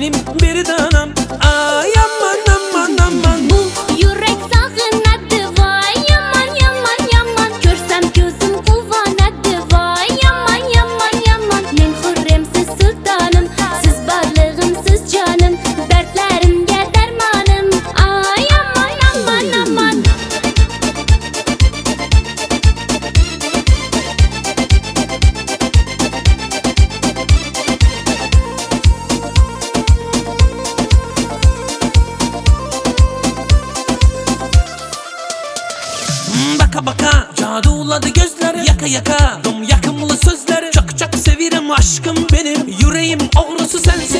benim bir tanem. Ay aman aman aman. Bu yürek sağınadı vay yaman yaman yaman. Görsem gözüm kuvanadı vay yaman yaman yaman. Men hürrem siz sultanım, siz varlığım siz canım. Dertlerimge dermanım. Ay aman aman aman. Baka baka caduladı gözleri, yaka yaka yakımlı sözleri. Çok çok severim aşkım benim, yüreğim ağrısı sensin.